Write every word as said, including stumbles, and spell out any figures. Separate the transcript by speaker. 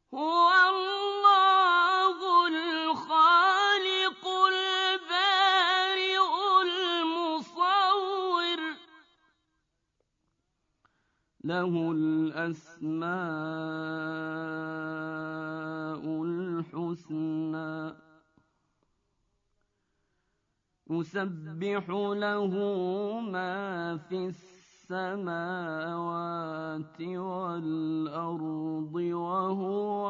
Speaker 1: هُوَ اللَّهُ الْخَالِقُ الْبَارِئُ الْمُصَوِّرُ ۖ لَهُ الْأَسْمَاءُ الْحُسْنَىٰ يُسَبِّحُ لَهُ مَا فِي السَّمَاوَاتِ وَالْأَرْضِ ۖ وَهُوَ الْعَزِيزُ الْحَكِيمُ.